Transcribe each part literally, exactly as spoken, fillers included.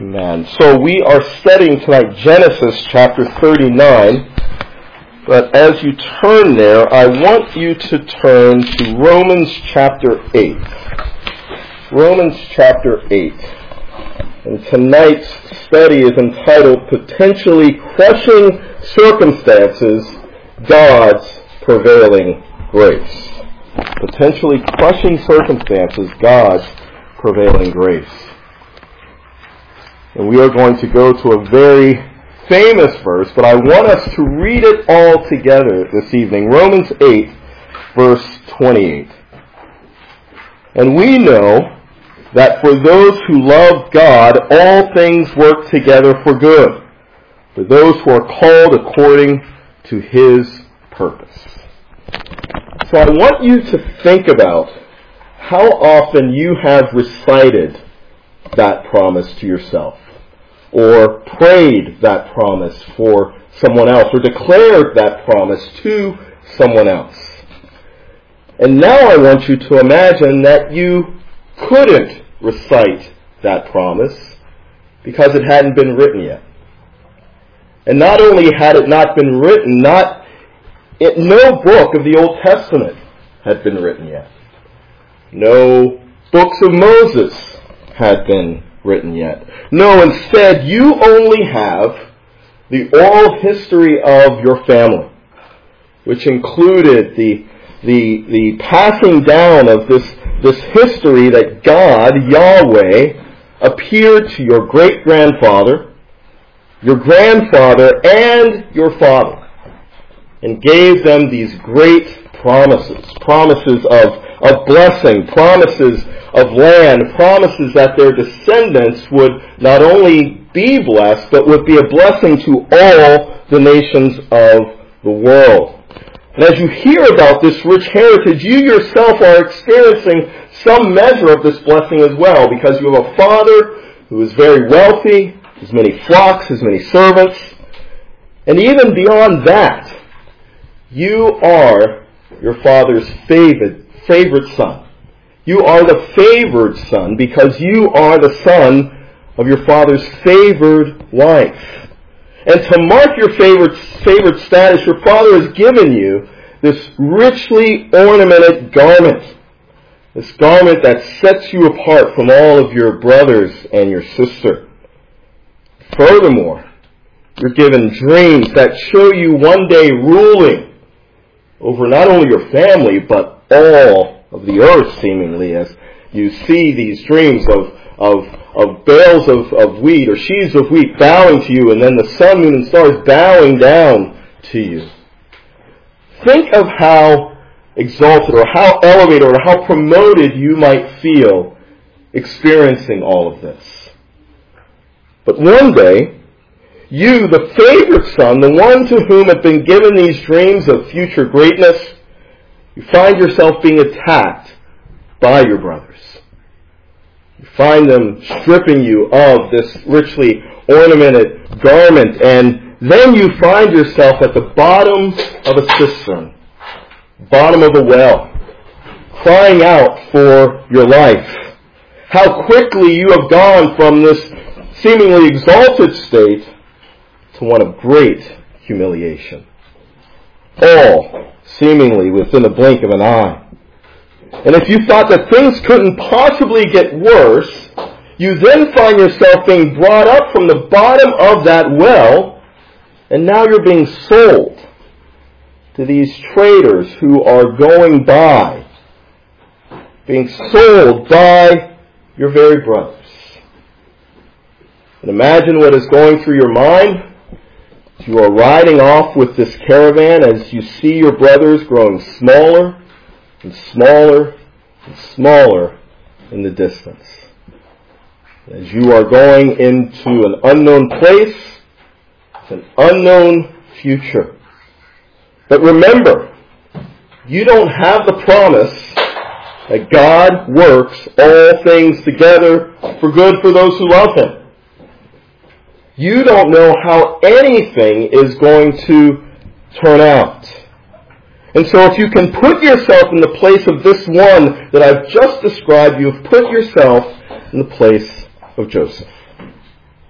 Amen. So we are studying tonight Genesis chapter thirty-nine. But as you turn there, I want you to turn to Romans chapter eight. Romans chapter eight. And tonight's study is entitled Potentially Crushing Circumstances, God's Prevailing Grace. Potentially Crushing Circumstances, God's Prevailing Grace. And we are going to go to a very famous verse, but I want us to read it all together this evening. Romans eight, verse twenty-eight. And we know that for those who love God, all things work together for good, for those who are called according to His purpose. So I want you to think about how often you have recited that promise to yourself, or prayed that promise for someone else, or declared that promise to someone else. And now I want you to imagine that you couldn't recite that promise because it hadn't been written yet. And not only had it not been written, not it, no book of the Old Testament had been written yet. No books of Moses had been written yet. No, instead, you only have the oral history of your family, which included the the the passing down of this this history that God, Yahweh, appeared to your great-grandfather, your grandfather, and your father, and gave them these great promises, promises of, of blessing, promises of land, promises that their descendants would not only be blessed, but would be a blessing to all the nations of the world. And as you hear about this rich heritage, you yourself are experiencing some measure of this blessing as well, because you have a father who is very wealthy, has many flocks, has many servants, and even beyond that, you are your father's favorite, favorite son. You are the favored son because you are the son of your father's favored wife. And to mark your favored, favored status, your father has given you this richly ornamented garment. This garment that sets you apart from all of your brothers and your sister. Furthermore, you're given dreams that show you one day ruling over not only your family, but all of the earth, seemingly, as you see these dreams of of, of bales of, of wheat or sheaves of wheat bowing to you, and then the sun, moon, and stars bowing down to you. Think of how exalted or how elevated or how promoted you might feel experiencing all of this. But one day, you, the favored son, the one to whom have been given these dreams of future greatness, you find yourself being attacked by your brothers. You find them stripping you of this richly ornamented garment, and then you find yourself at the bottom of a cistern, bottom of a well, crying out for your life. How quickly you have gone from this seemingly exalted state to one of great humiliation. All seemingly within the blink of an eye. And if you thought that things couldn't possibly get worse, you then find yourself being brought up from the bottom of that well, and now you're being sold to these traders who are going by, being sold by your very brothers. And imagine what is going through your mind. You are riding off with this caravan as you see your brothers growing smaller and smaller and smaller in the distance. As you are going into an unknown place, an unknown future. But remember, you don't have the promise that God works all things together for good for those who love Him. You don't know how anything is going to turn out. And so if you can put yourself in the place of this one that I've just described, you have put yourself in the place of Joseph.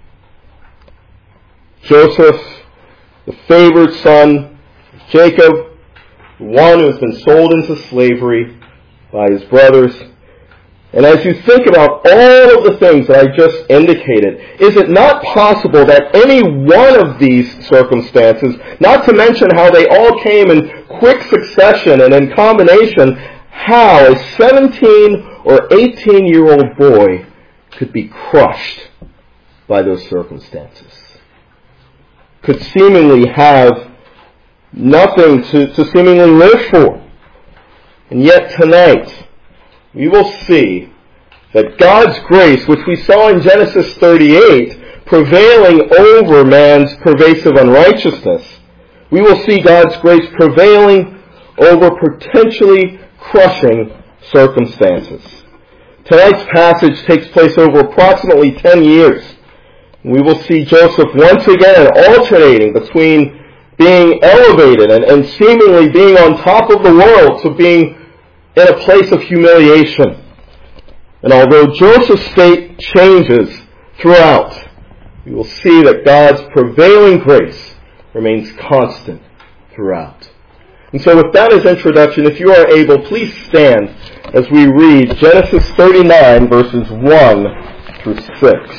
Joseph, the favored son of Jacob, the one who has been sold into slavery by his brothers. And as you think about all of the things that I just indicated, is it not possible that any one of these circumstances, not to mention how they all came in quick succession and in combination, how a seventeen or eighteen-year-old boy could be crushed by those circumstances, could seemingly have nothing to, to seemingly live for. And yet tonight, we will see that God's grace, which we saw in Genesis thirty-eight, prevailing over man's pervasive unrighteousness, we will see God's grace prevailing over potentially crushing circumstances. Tonight's passage takes place over approximately ten years. We will see Joseph once again alternating between being elevated and, and seemingly being on top of the world to being in a place of humiliation. And although Joseph's state changes throughout, we will see that God's prevailing grace remains constant throughout. And so with that as introduction, if you are able, please stand as we read Genesis thirty-nine, verses one through six.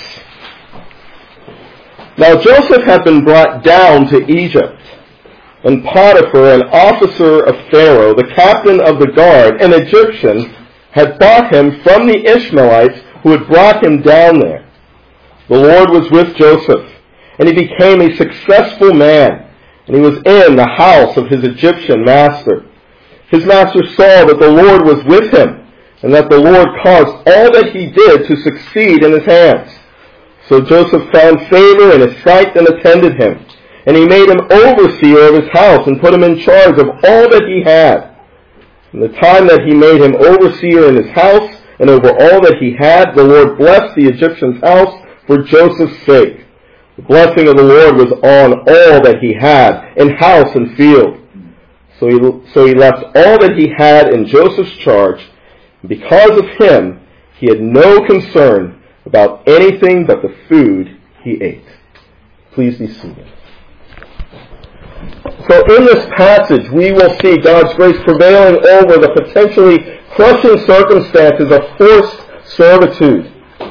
Now Joseph had been brought down to Egypt, and Potiphar, an officer of Pharaoh, the captain of the guard, an Egyptian, had bought him from the Ishmaelites who had brought him down there. The Lord was with Joseph, and he became a successful man, and he was in the house of his Egyptian master. His master saw that the Lord was with him, and that the Lord caused all that he did to succeed in his hands. So Joseph found favor in his sight and attended him. And he made him overseer of his house and put him in charge of all that he had. In the time that he made him overseer in his house and over all that he had, the Lord blessed the Egyptian's house for Joseph's sake. The blessing of the Lord was on all that he had in house and field. So he, so he left all that he had in Joseph's charge. And because of him, he had no concern about anything but the food he ate. Please be seated. So in this passage, we will see God's grace prevailing over the potentially crushing circumstances of forced servitude.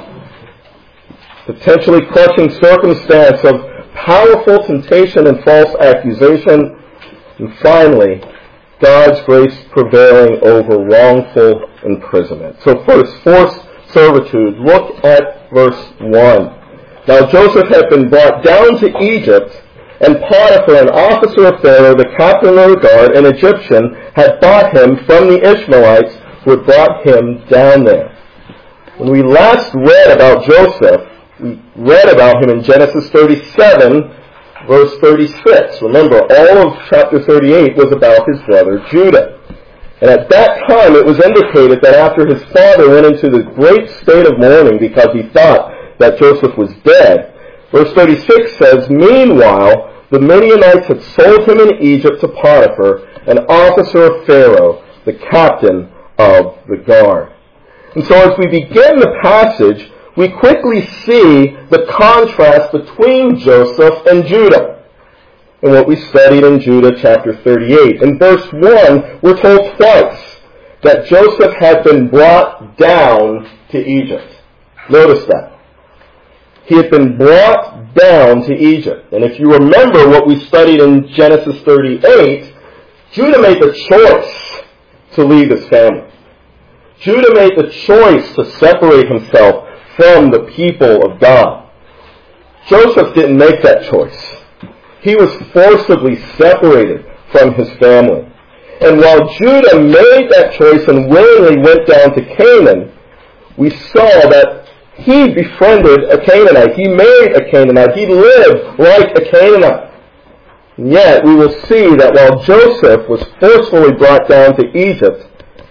Potentially crushing circumstance of powerful temptation and false accusation. And finally, God's grace prevailing over wrongful imprisonment. So first, forced servitude. Look at verse one. Now Joseph had been brought down to Egypt, and Potiphar, an officer of Pharaoh, the captain of the guard, an Egyptian, had bought him from the Ishmaelites who had brought him down there. When we last read about Joseph, we read about him in Genesis thirty-seven, verse thirty-six. Remember, all of chapter thirty-eight was about his brother Judah. And at that time it was indicated that after his father went into the great state of mourning because he thought that Joseph was dead, verse thirty-six says, meanwhile, the Midianites had sold him in Egypt to Potiphar, an officer of Pharaoh, the captain of the guard. And so as we begin the passage, we quickly see the contrast between Joseph and Judah, and what we studied in Judah chapter thirty-eight. In verse one, we're told twice that Joseph had been brought down to Egypt. Notice that. He had been brought down to Egypt. And if you remember what we studied in Genesis thirty-eight, Judah made the choice to leave his family. Judah made the choice to separate himself from the people of God. Joseph didn't make that choice. He was forcibly separated from his family. And while Judah made that choice and willingly went down to Canaan, we saw that he befriended a Canaanite. He married a Canaanite. He lived like a Canaanite. And yet, we will see that while Joseph was forcefully brought down to Egypt,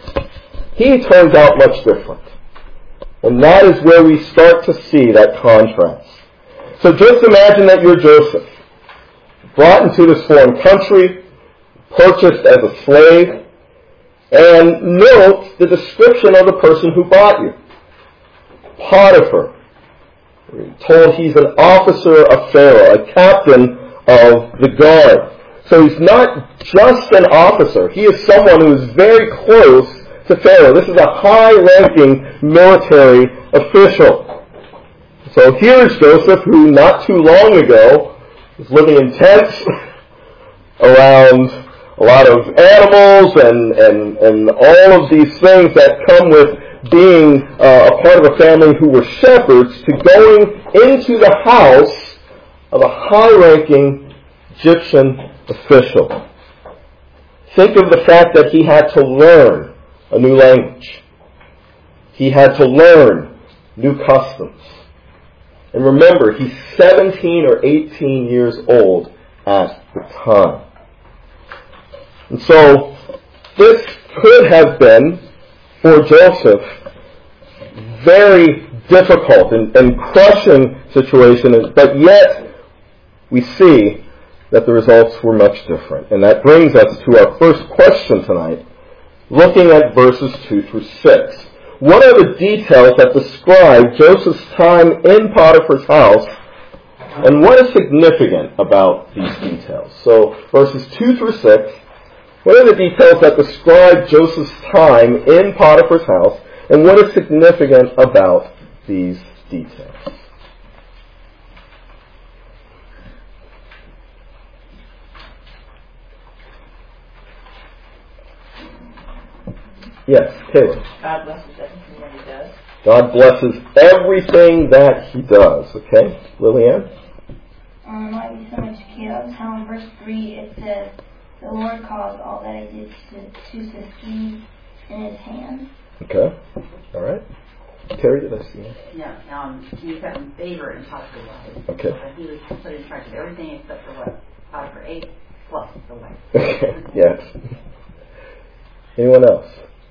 he turns out much different. And that is where we start to see that contrast. So just imagine that you're Joseph, brought into this foreign country, purchased as a slave, and note the description of the person who bought you. Potiphar, We're told he's an officer of Pharaoh, a captain of the guard. So he's not just an officer. He is someone who is very close to Pharaoh. This is a high-ranking military official. So here's Joseph, who not too long ago was living in tents around a lot of animals and, and, and all of these things that come with being uh, a part of a family who were shepherds, to going into the house of a high-ranking Egyptian official. Think of the fact that he had to learn a new language. He had to learn new customs. And remember, he's seventeen or eighteen years old at the time. And so, this could have been, for Joseph, very difficult and, and crushing situation, but yet we see that the results were much different. And that brings us to our first question tonight, looking at verses two through six. What are the details that describe Joseph's time in Potiphar's house, and what is significant about these details? So, verses two through six, what are the details that describe Joseph's time in Potiphar's house, and what is significant about these details? Yes, Caleb. God blesses everything that he does. God blesses everything that he does. Okay, Lillian? Um, I like so much Caleb's how in verse three it says, the Lord caused all that he did to, to succeed in his hand. Okay, all right. Terry, did I see you? Yeah, um, he found favor in Potiphar's life. Okay. Uh, he was put in charge of everything except for what Potiphar ate, plus the wife. Okay, yes. Anyone else?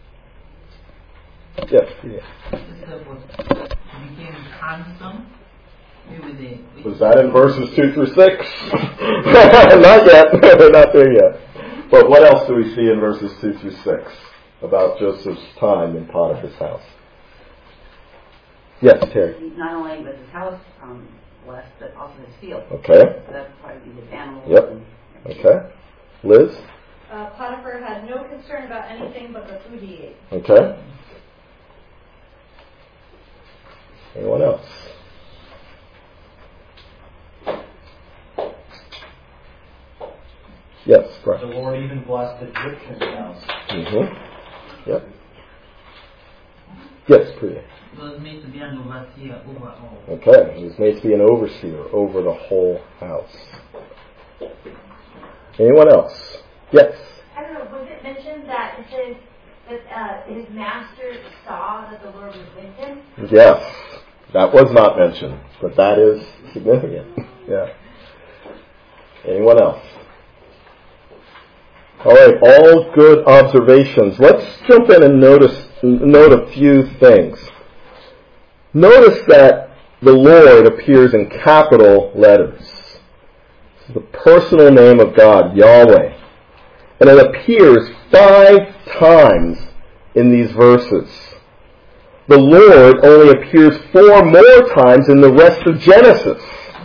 Yes, yeah. became handsome. Was that in verses two through six? Not yet. We're not there yet. But what else do we see in verses two through six about Joseph's time in Potiphar's house? Yes, Terry. Not only was his house um, blessed, but also his field. Okay. So that's why he was animals. Yep. And, okay. Liz? Uh, Potiphar had no concern about anything but the food he ate. Okay. Anyone else? Yes, Brian. The Lord even blessed the Egyptian house. Mm-hmm. Yep. Yes, Priya. He was made to be an overseer over all. Okay, he was made to be an overseer over the whole house. Anyone else? Yes. I don't know, was it mentioned that it says that uh, his master saw that the Lord was with him? Yes. That was not mentioned, but that is significant. Yeah. Anyone else? All right, all good observations. Let's jump in and notice note a few things. Notice that the Lord appears in capital letters. This is the personal name of God, Yahweh. And it appears five times in these verses. The Lord only appears four more times in the rest of Genesis,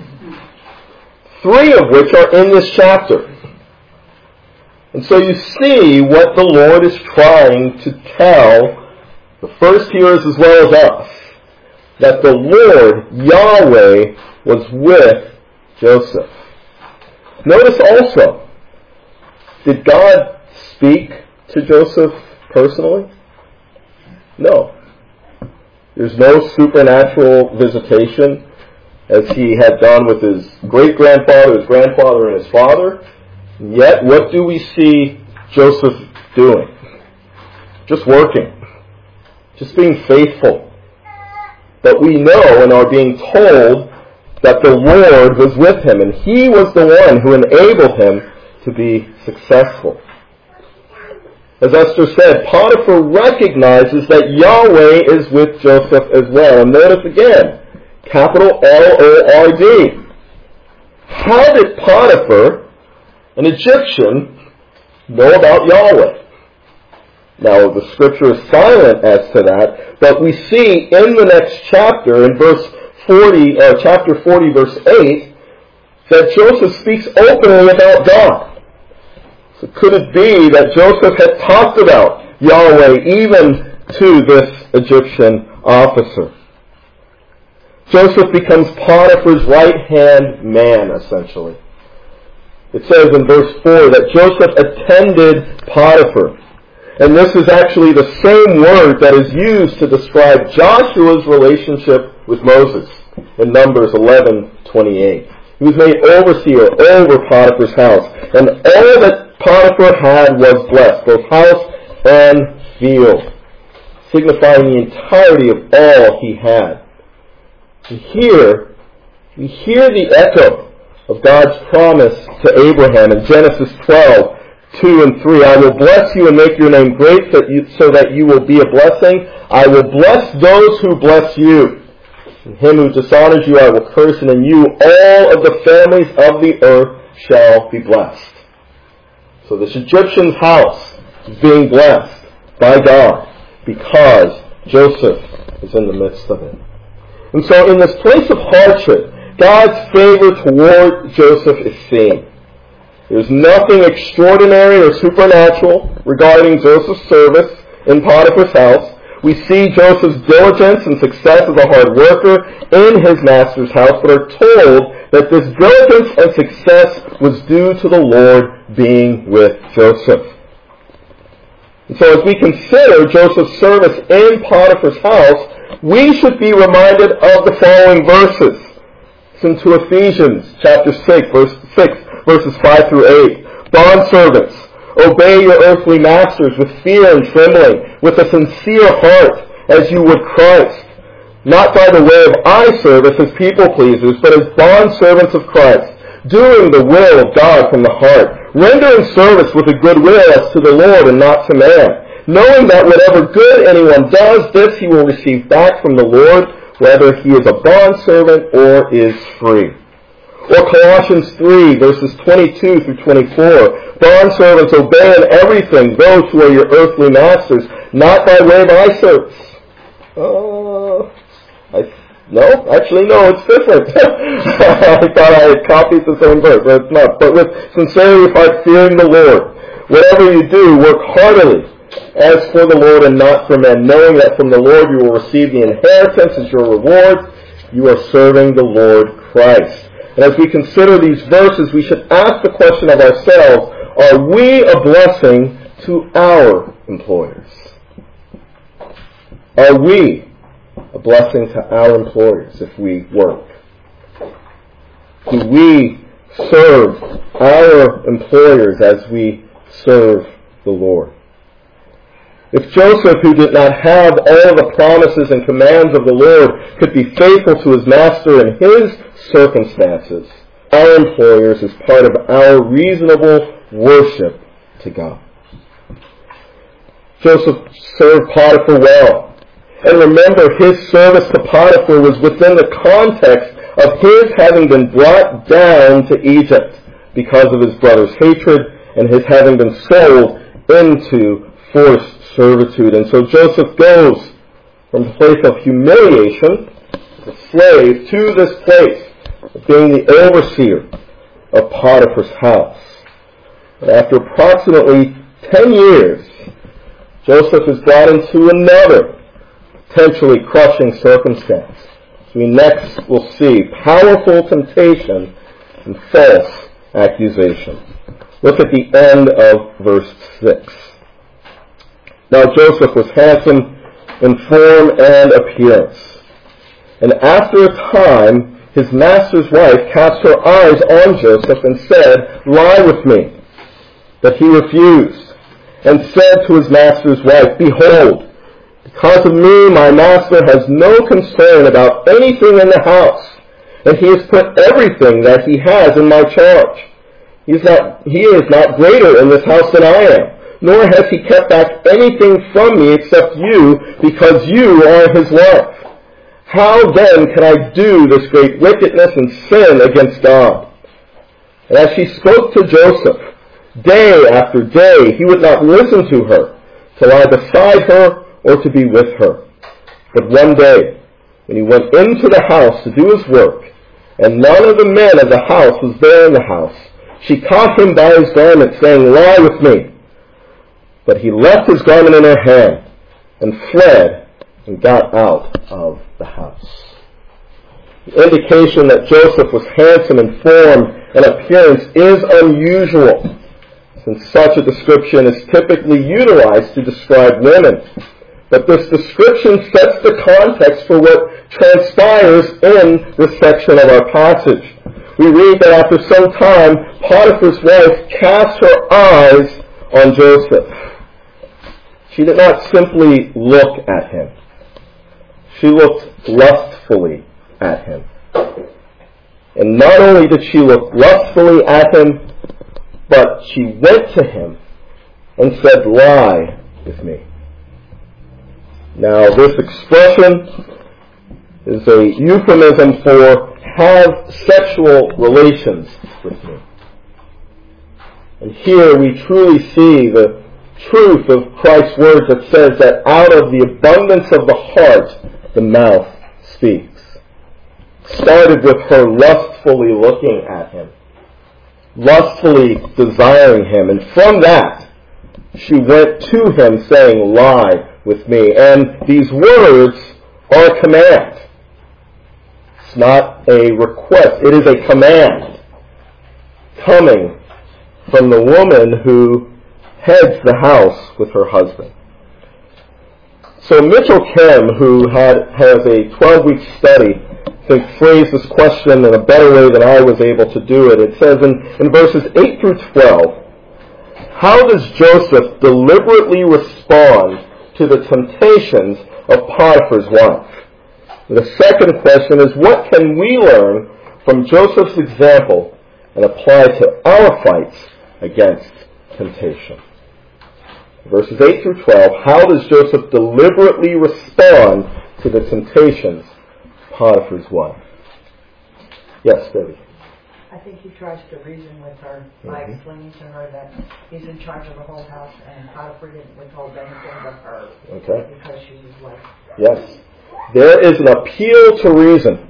three of which are in this chapter. And so you see what the Lord is trying to tell the first hearers as well as us, that the Lord, Yahweh, was with Joseph. Notice also, did God speak to Joseph personally? No. There's no supernatural visitation as he had done with his great-grandfather, his grandfather, and his father. And yet, what do we see Joseph doing? Just working. Just being faithful. But we know and are being told that the Lord was with him, and he was the one who enabled him to be successful. As Esther said, Potiphar recognizes that Yahweh is with Joseph as well. And notice again, capital L O R D. How did Potiphar, an Egyptian, know about Yahweh? Now, the scripture is silent as to that, but we see in the next chapter, in verse forty, uh, chapter forty, verse eight, that Joseph speaks openly about God. So could it be that Joseph had talked about Yahweh even to this Egyptian officer? Joseph becomes Potiphar's right-hand man, essentially. It says in verse four that Joseph attended Potiphar. And this is actually the same word that is used to describe Joshua's relationship with Moses in Numbers eleven twenty-eight. He was made overseer over Potiphar's house. And all that Potiphar had was blessed, both house and field, signifying the entirety of all he had. And here, we hear the echo of God's promise to Abraham in Genesis twelve, two and three. I will bless you and make your name great so that you will be a blessing. I will bless those who bless you. And him who dishonors you I will curse, and in you all of the families of the earth shall be blessed. So this Egyptian's house is being blessed by God because Joseph is in the midst of it. And so in this place of hardship, God's favor toward Joseph is seen. There's nothing extraordinary or supernatural regarding Joseph's service in Potiphar's house. We see Joseph's diligence and success as a hard worker in his master's house, but are told that this diligence and success was due to the Lord being with Joseph. And so as we consider Joseph's service in Potiphar's house, we should be reminded of the following verses. Listen to Ephesians chapter six, verse six, verses five through eight. Bondservants, obey your earthly masters with fear and trembling, with a sincere heart, as you would Christ, not by the way of eye service as people pleasers, but as bondservants of Christ, doing the will of God from the heart, rendering service with a good will as to the Lord and not to man, knowing that whatever good anyone does, this he will receive back from the Lord, whether he is a bondservant or is free. Or Colossians three, verses twenty-two through twenty-four. Bondservants, obey in everything those who are your earthly masters, not by way of eye service. Uh, I, no, actually no, it's different. I thought I had copied the same verse, but it's not. But with sincerity of heart, fearing the Lord. Whatever you do, work heartily, as for the Lord and not for men, knowing that from the Lord you will receive the inheritance as your reward. You are serving the Lord Christ. And as we consider these verses, we should ask the question of ourselves, are we a blessing to our employers? Are we a blessing to our employers if we work? Do we serve our employers as we serve the Lord? If Joseph, who did not have all the promises and commands of the Lord, could be faithful to his master in his circumstances, our employers is part of our reasonable worship to God. Joseph served Potiphar well. And remember, his service to Potiphar was within the context of his having been brought down to Egypt because of his brother's hatred and his having been sold into forced servitude. And so Joseph goes from the place of humiliation, as a slave, to this place of being the overseer of Potiphar's house. And after approximately ten years, Joseph is brought into another potentially crushing circumstance. So we next will see powerful temptation and false accusation. Look at the end of verse six. Now Joseph was handsome in form and appearance. And after a time, his master's wife cast her eyes on Joseph and said, "Lie with me." But he refused and said to his master's wife, "Behold, because of me my master has no concern about anything in the house, and he has put everything that he has in my charge. He is not, he is not greater in this house than I am, nor has he kept back anything from me except you, because you are his wife. How then can I do this great wickedness and sin against God?" And as she spoke to Joseph, day after day, he would not listen to her, to lie beside her or to be with her. But one day, when he went into the house to do his work, and none of the men of the house was there in the house, she caught him by his garment, saying, Lie with me. But he left his garment in her hand, and fled, and got out of the house. The indication that Joseph was handsome in form and appearance is unusual, since such a description is typically utilized to describe women. But this description sets the context for what transpires in this section of our passage. We read that after some time, Potiphar's wife cast her eyes on Joseph. She did not simply look at him. She looked lustfully at him. And not only did she look lustfully at him, but she went to him and said, Lie with me. Now, this expression is a euphemism for have sexual relations with me. And here we truly see the truth of Christ's words that says that out of the abundance of the heart, the mouth speaks. Started with her lustfully looking at him, lustfully desiring him, and from that, she went to him saying, Lie with me. And these words are a command. It's not a request. It is a command coming from the woman who heads the house with her husband. So Mitchell Kim, who had has a twelve-week study, I think phrased this question in a better way than I was able to do it. It says in, in verses eight through twelve, how does Joseph deliberately respond to the temptations of Potiphar's wife? The second question is, what can we learn from Joseph's example and apply to our fights against temptation? Verses eight through twelve, how does Joseph deliberately respond to the temptations of Potiphar's wife? Yes, Debbie. I think he tries to reason with her by mm-hmm. explaining to her that he's in charge of the whole house and Potiphar didn't withhold anything but her. Okay. Because she's his wife. Yes. There is an appeal to reason.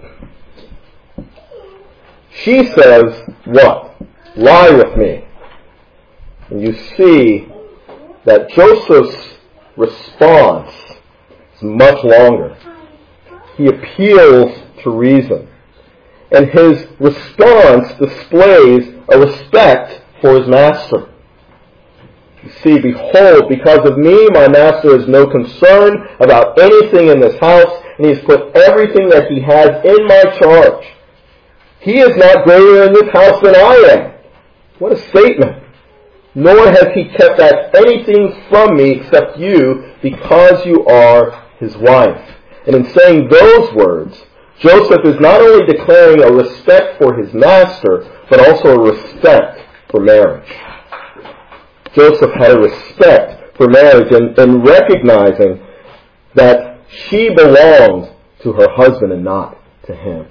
She says, what? Lie with me. And you see that Joseph's response is much longer. He appeals to reason. And his response displays a respect for his master. You see, behold, because of me, my master has no concern about anything in this house, and he has put everything that he has in my charge. He is not greater in this house than I am. What a statement. Nor has he kept back anything from me except you, because you are his wife. And in saying those words, Joseph is not only declaring a respect for his master, but also a respect for marriage. Joseph had a respect for marriage and, and recognizing that she belonged to her husband and not to him.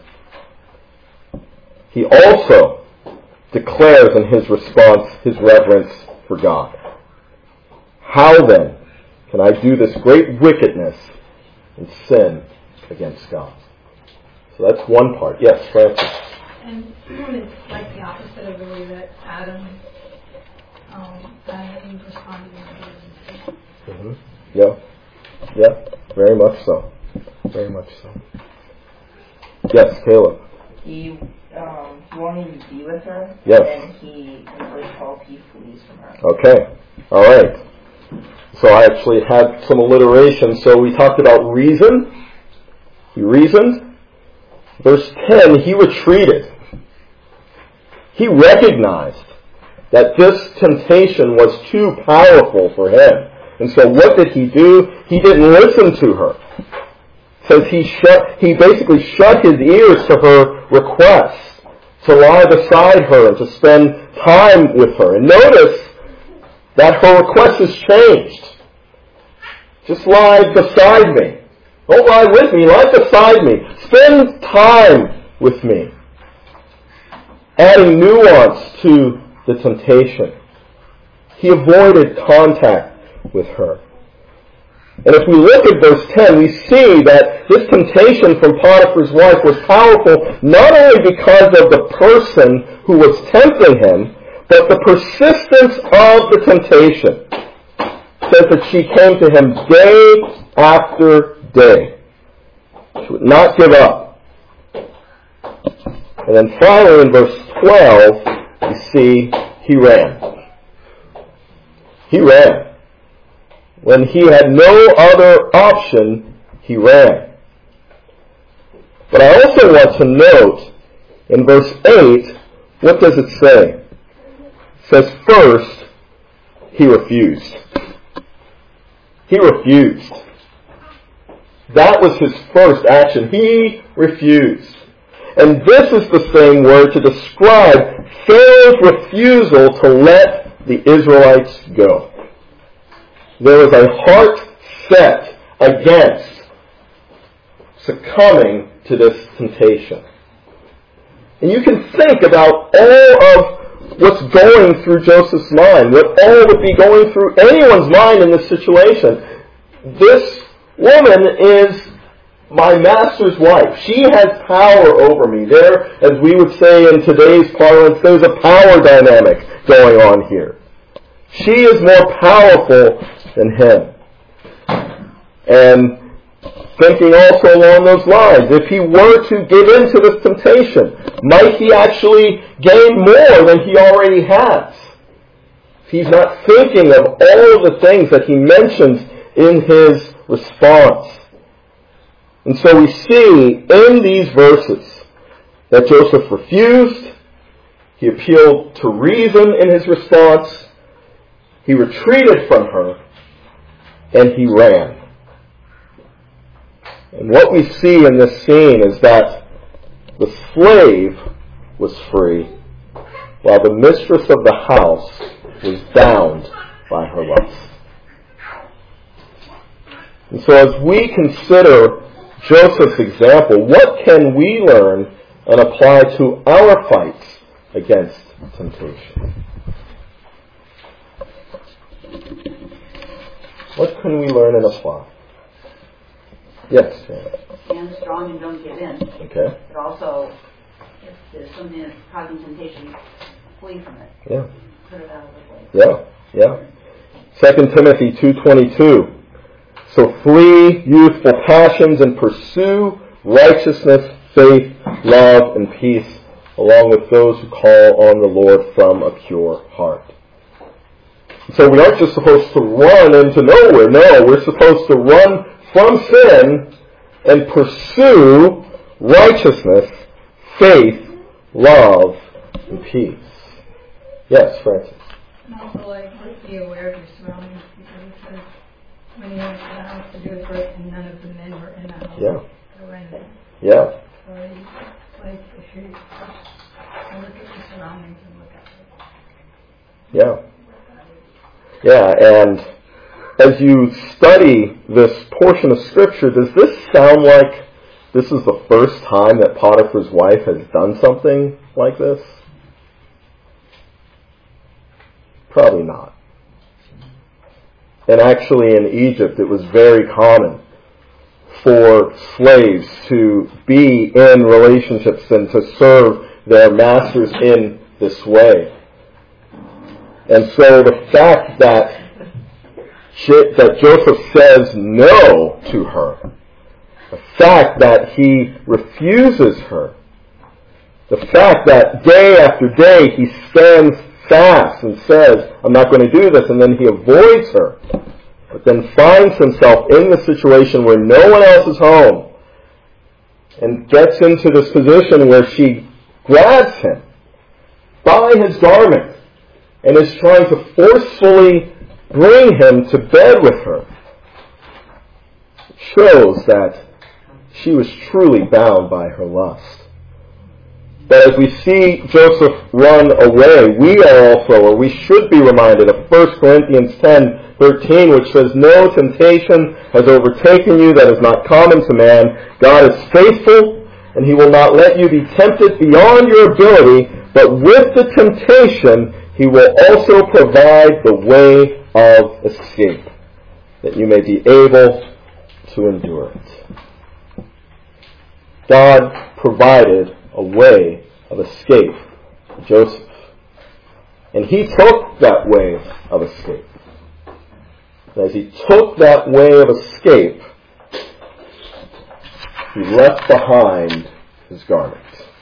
He also declares in his response his reverence for God. How then can I do this great wickedness and sin against God? So that's one part. Yes, Francis. And it's like the opposite of the way that Adam, um, Adam and Eve responded in the mm-hmm. Yeah. Yeah, very much so. Very much so. Yes, Caleb. He, um, he won't even be with her. Yes. And he, in verse twelve, he flees from her. Okay. All right. So I actually had some alliteration. So we talked about reason. He reasoned. Verse ten, he retreated. He recognized that this temptation was too powerful for him. And so what did he do? He didn't listen to her. It says he shut, he basically shut his ears to her request to lie beside her and to spend time with her. And notice that her request has changed. Just lie beside me. Don't lie with me, lie beside me. Spend time with me. Adding nuance to the temptation. He avoided contact with her. And if we look at verse ten, we see that this temptation from Potiphar's wife was powerful not only because of the person who was tempting him, but the persistence of the temptation. It says that she came to him day after day. She would not give up. And then finally in verse twelve, you see he ran. He ran. When he had no other option, he ran. But I also want to note in verse eight, what does it say? It says first, he refused. He refused. That was his first action. He refused. And this is the same word to describe Pharaoh's refusal to let the Israelites go. There was a heart set against succumbing to this temptation. And you can think about all of what's going through Joseph's mind, what all would be going through anyone's mind in this situation. This woman is my master's wife. She has power over me. There, as we would say in today's parlance, there's a power dynamic going on here. She is more powerful than him. And thinking also along those lines, if he were to give in to this temptation, might he actually gain more than he already has? He's not thinking of all of the things that he mentions in his response. And so we see in these verses that Joseph refused, he appealed to reason in his response, he retreated from her, and he ran. And what we see in this scene is that the slave was free, while the mistress of the house was bound by her lust. And so as we consider Joseph's example, what can we learn and apply to our fights against temptation? What can we learn and apply? Yes, Janet. Stand strong and don't give in. Okay. But also, if there's something that's causing temptation, flee from it. Yeah. Put it out of the way. Yeah, yeah. Second Timothy two twenty-two. So flee youthful passions and pursue righteousness, faith, love, and peace, along with those who call on the Lord from a pure heart. So we aren't just supposed to run into nowhere. No, we're supposed to run from sin and pursue righteousness, faith, love, and peace. Yes, Francis. And also, like, be aware of your surroundings, because it says when you went to the house to do it first, and none of the men were in the house. Yeah. They were in there. Yeah. So, like, if you look at your surroundings and look at it. Yeah. Yeah, and as you study this portion of Scripture, does this sound like this is the first time that Potiphar's wife has done something like this? Probably not. And actually in Egypt it was very common for slaves to be in relationships and to serve their masters in this way. And so the fact that that Joseph says no to her, the fact that he refuses her, the fact that day after day he stands fast and says, I'm not going to do this, and then he avoids her, but then finds himself in the situation where no one else is home and gets into this position where she grabs him by his garment and is trying to forcefully bring him to bed with her. It shows that she was truly bound by her lust. But as we see Joseph run away, we are also, or we should be reminded of First Corinthians ten thirteen, which says, no temptation has overtaken you that is not common to man. God is faithful, and He will not let you be tempted beyond your ability, but with the temptation He will also provide the way of escape, that you may be able to endure it. God provided a way of escape for Joseph. And he took that way of escape. And as he took that way of escape, he left behind his garment.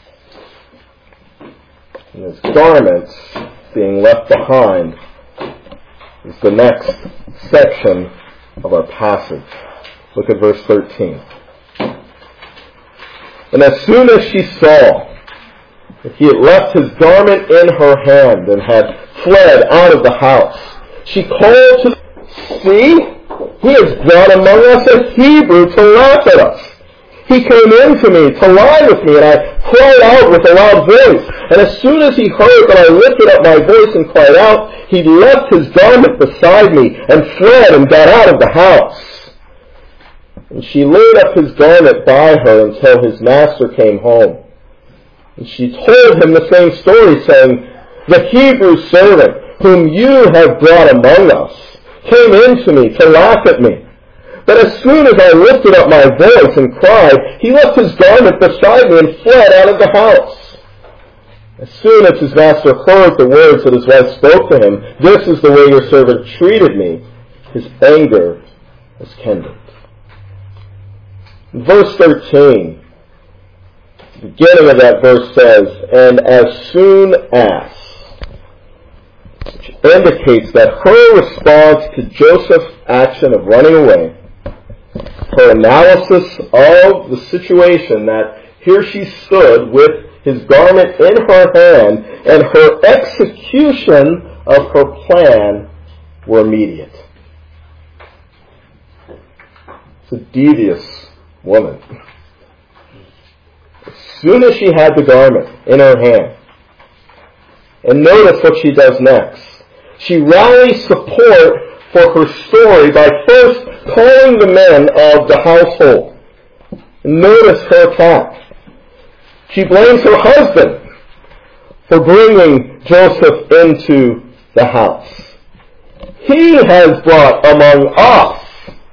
And his garment being left behind is the next section of our passage. Look at verse thirteen. And as soon as she saw that he had left his garment in her hand and had fled out of the house, she called to, see, he has brought among us a Hebrew to laugh at us. He came in to me to lie with me, and I cried out with a loud voice. And as soon as he heard that I lifted up my voice and cried out, he left his garment beside me and fled and got out of the house. And she laid up his garment by her until his master came home. And she told him the same story, saying, the Hebrew servant whom you have brought among us came in to me to laugh at me. But as soon as I lifted up my voice and cried, he left his garment beside me and fled out of the house. As soon as his master heard the words that his wife spoke to him, this is the way your servant treated me, his anger was kindled. In verse thirteen, the beginning of that verse says, and as soon as, which indicates that her response to Joseph's action of running away, her analysis of the situation, that here she stood with his garment in her hand, and her execution of her plan were immediate. It's a devious woman. As soon as she had the garment in her hand, and notice what she does next. She rallies support for her story by first calling the men of the household. Notice her attack. She blames her husband for bringing Joseph into the house. He has brought among us.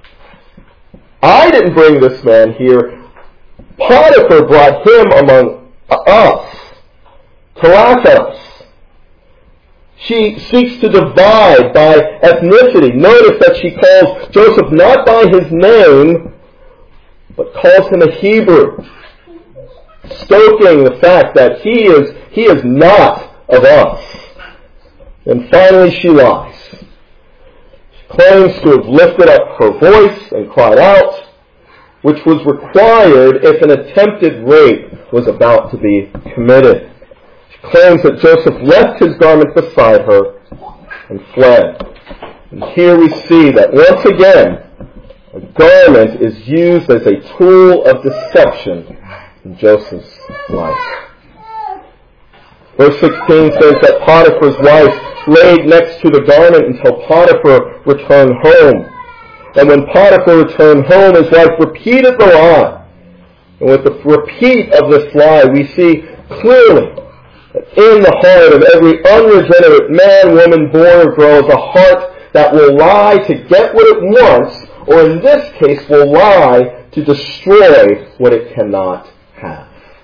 I didn't bring this man here. Potiphar brought him among us to laugh at us. She seeks to divide by ethnicity. Notice that she calls Joseph not by his name, but calls him a Hebrew, stoking the fact that he is, he is not of us. And finally she lies. She claims to have lifted up her voice and cried out, which was required if an attempted rape was about to be committed. Claims that Joseph left his garment beside her and fled. And here we see that once again, a garment is used as a tool of deception in Joseph's life. Verse sixteen says that Potiphar's wife laid next to the garment until Potiphar returned home. And when Potiphar returned home, his wife repeated the lie. And with the repeat of this lie, we see clearly in the heart of every unregenerate man, woman, boy, or girl is a heart that will lie to get what it wants, or in this case will lie to destroy what it cannot have.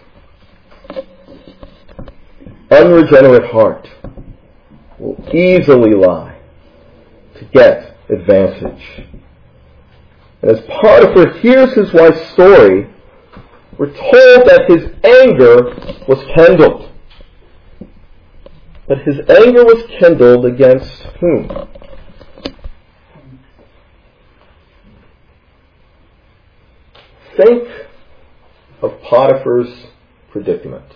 Unregenerate heart will easily lie to get advantage. And as Potiphar hears his wife's story, we're told that his anger was kindled. But his anger was kindled against whom? Think of Potiphar's predicament.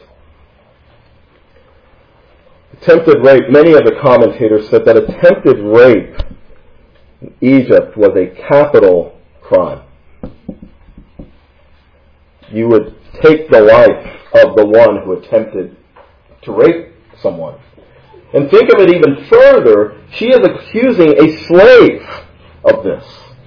Attempted rape, many of the commentators said that attempted rape in Egypt was a capital crime. You would take the life of the one who attempted to rape someone. And think of it even further, she is accusing a slave of this.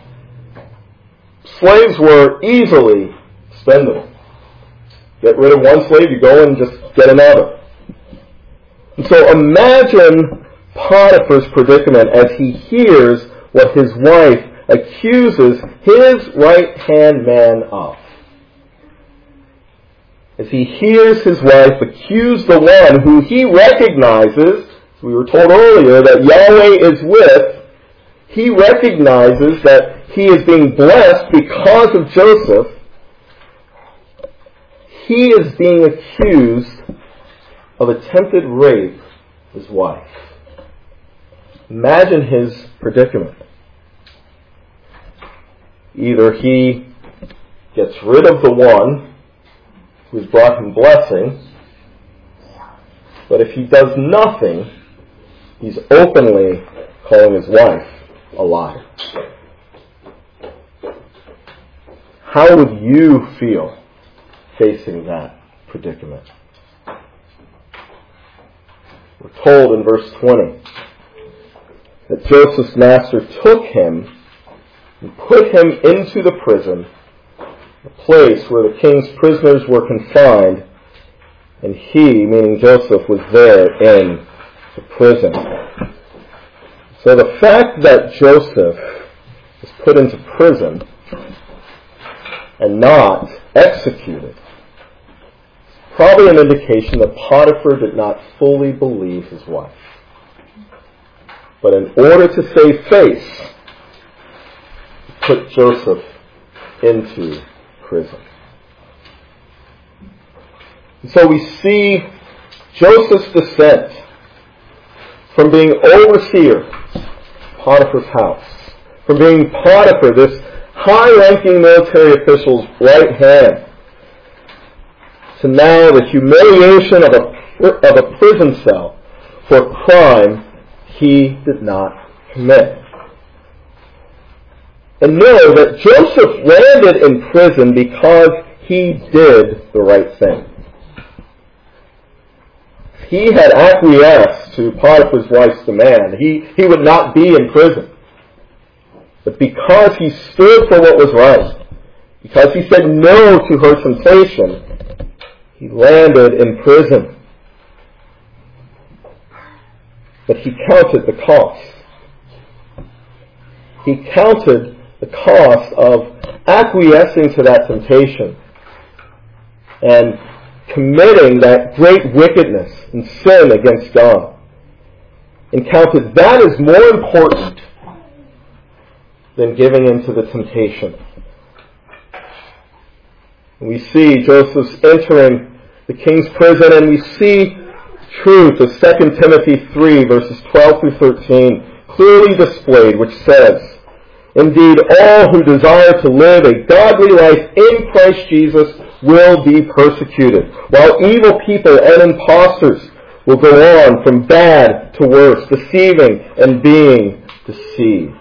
Slaves were easily spendable. Get rid of one slave, you go and just get another. And so imagine Potiphar's predicament as he hears what his wife accuses his right-hand man of. As he hears his wife accuse the one who he recognizes, as we were told earlier, that Yahweh is with, he recognizes that he is being blessed because of Joseph. He is being accused of attempted rape of his wife. Imagine his predicament. Either he gets rid of the one who has brought him blessing, but if he does nothing, he's openly calling his wife a liar. How would you feel facing that predicament? We're told in verse twenty that Joseph's master took him and put him into the prison, the place where the king's prisoners were confined, and he, meaning Joseph, was there in the prison. So the fact that Joseph was put into prison and not executed is probably an indication that Potiphar did not fully believe his wife. But in order to save face, he put Joseph into prison. And so we see Joseph's descent from being overseer of Potiphar's house, from being Potiphar, this high-ranking military official's right hand, to now the humiliation of a, of a prison cell for a crime he did not commit. And know that Joseph landed in prison because he did the right thing. If he had acquiesced to Potiphar's wife's demand, he, he would not be in prison. But because he stood for what was right, because he said no to her temptation, he landed in prison. But he counted the cost. He counted the cost of acquiescing to that temptation and committing that great wickedness and sin against God, and counted that as more important than giving in to the temptation. And we see Joseph's entering the king's prison, and we see truth of Second Timothy three, verses twelve through thirteen, clearly displayed, which says, "Indeed, all who desire to live a godly life in Christ Jesus will be persecuted, while evil people and impostors will go on from bad to worse, deceiving and being deceived."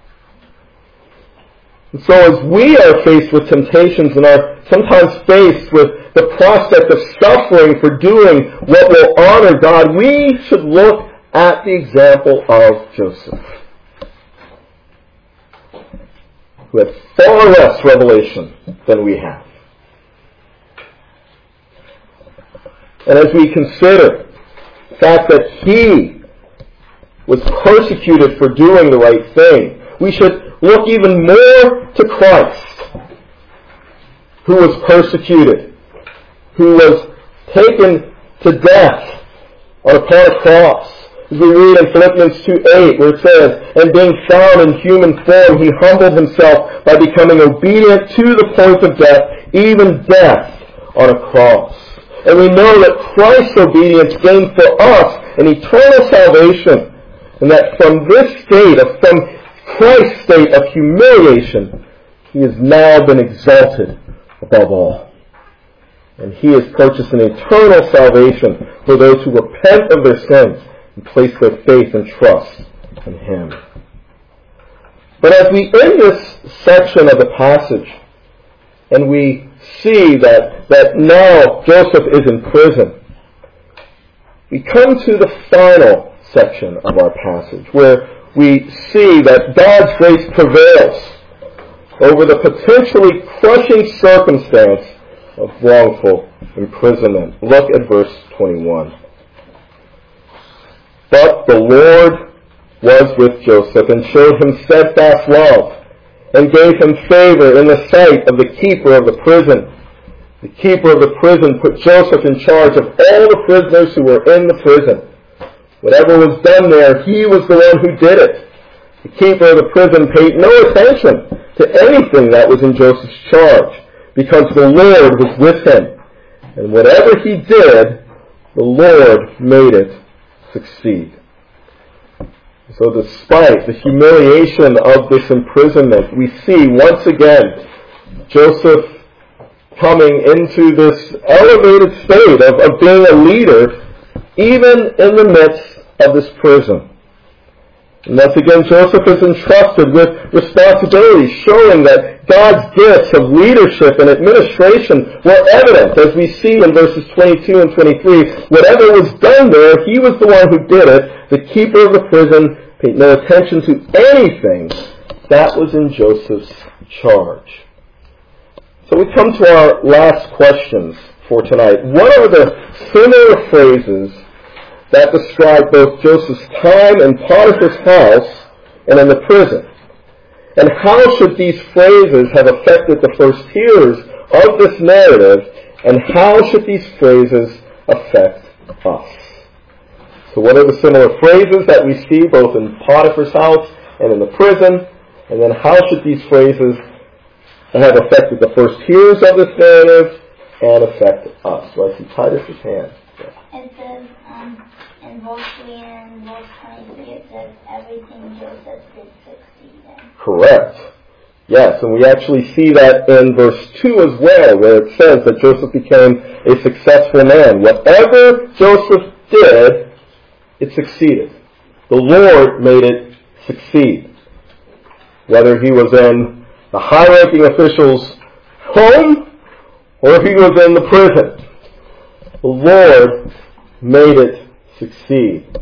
And so as we are faced with temptations and are sometimes faced with the prospect of suffering for doing what will honor God, we should look at the example of Joseph, who had far less revelation than we have. And as we consider the fact that he was persecuted for doing the right thing, we should look even more to Christ, who was persecuted, who was taken to death upon a cross. As we read in Philippians two eight, where it says, "And being found in human form, he humbled himself by becoming obedient to the point of death, even death on a cross." And we know that Christ's obedience gained for us an eternal salvation, and that from this state, of, from Christ's state of humiliation, he has now been exalted above all. And he has purchased an eternal salvation for those who repent of their sins and place their faith and trust in him. But as we end this section of the passage, and we see that, that now Joseph is in prison, we come to the final section of our passage, where we see that God's grace prevails over the potentially crushing circumstance of wrongful imprisonment. Look at verse twenty-one. "But the Lord was with Joseph and showed him steadfast love, and gave him favor in the sight of the keeper of the prison. The keeper of the prison put Joseph in charge of all the prisoners who were in the prison. Whatever was done there, he was the one who did it. The keeper of the prison paid no attention to anything that was in Joseph's charge, because the Lord was with him. And whatever he did, the Lord made it succeed. So despite the humiliation of this imprisonment, we see once again Joseph coming into this elevated state of, of being a leader, even in the midst of this prison. And once again, Joseph is entrusted with responsibilities, showing that God's gifts of leadership and administration were evident, as we see in verses twenty-two and twenty-three. Whatever was done there, he was the one who did it. The keeper of the prison paid no attention to anything that was in Joseph's charge. So we come to our last questions for tonight. What are the similar phrases that describe both Joseph's time in Potiphar's house and in the prison? And how should these phrases have affected the first hearers of this narrative, and how should these phrases affect us? So what are the similar phrases that we see both in Potiphar's house and in the prison? And then how should these phrases have affected the first hearers of this narrative and affect us? So I see Titus's hand. It says, um, in verse three and verse twenty-three, it says, everything Joseph did succeed in. Correct. Yes, and we actually see that in verse two as well, where it says that Joseph became a successful man. Whatever Joseph did, it succeeded. The Lord made it succeed. Whether he was in the high-ranking official's home or if he was in the prison, the Lord made it succeed.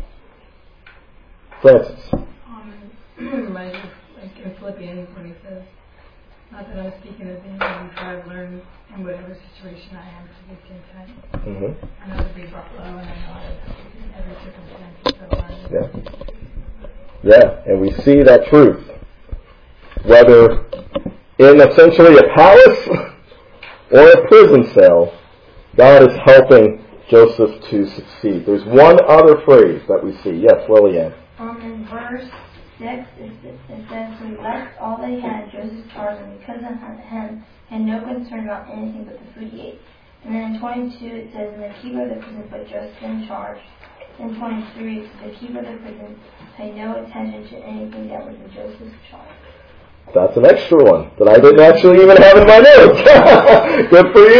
Francis. Um, like, like in Philippians when he says, not that I'm speaking of anything, for I've learned in whatever situation I am to be content. Mm-hmm. I know to be brought low, and I know how to in every circumstance of life. Yeah. Yeah, and we see that truth. Whether in essentially a palace or a prison cell, God is helping Joseph to succeed. There's one other phrase that we see. Yes, Lillian. Um, in verse six, it, it says, so he left all that he had in Joseph's charge, and because of him, had no concern about anything but the food he ate. And then in twenty-two, it says, and the keeper of the prison put Joseph in charge. In twenty-three, the keeper of the prison paid no attention to anything that was in Joseph's charge. That's an extra one that I didn't actually even have in my notes. Good for